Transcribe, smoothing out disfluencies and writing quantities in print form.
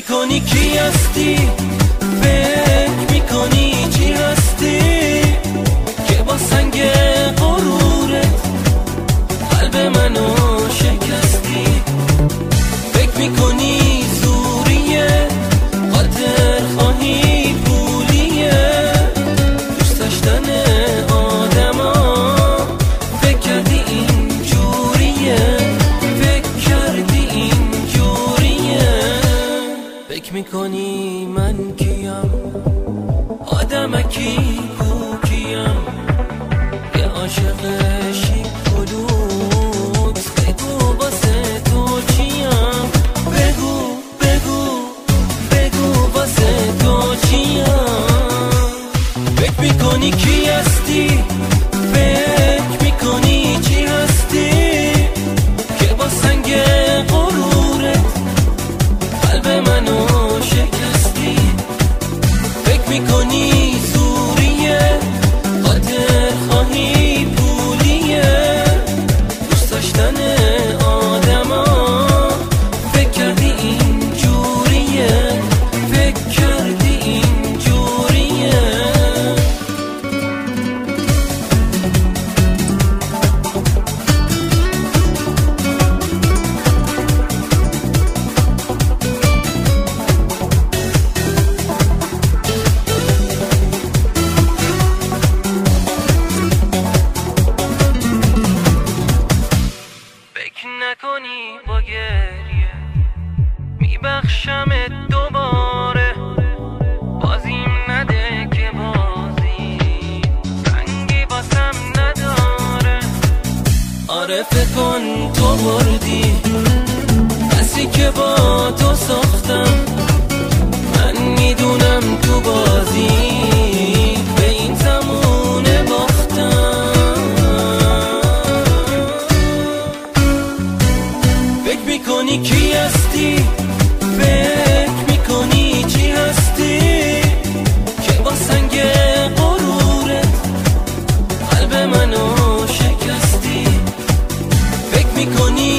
میکنی کی هستی، فکر میکنی چی هستی که با سنگ غرورت قلب منو شکستی. فکر میکنی زوریه، خاطر خواهی پولیه، دوست داشتن آدما فکر کردی این جوریه، فکر کردی این جوریه. فکر میکنی من کیم، آدمکی کوکیم، یه عاشق شیکولوت، بگو واسه تو چیم، بگو بگو بگو واسه تو چیم. فکر میکنی کی هستی، فکر میکنی چی هستی که با سنگ غرورت قلب منو شکستی. فکر میکنی زوریه، خاطر خواهی پولیه، دوست داشتن آدما فکر کردی این جوریه، فکر کردی این جوریه. فکر نکنی با گریه میبخشمت دوباره، بازیم نده که بازی رنگی باسم نداره. آره فکر کن تو بردی بسی که با تو ساختم، من میدونم تو بازی به این زمونه باختم. فکر میکنی کی هستی، فکر میکنی چی هستی که با سنگ غرورت قلب منو شکستی. فکر میکنی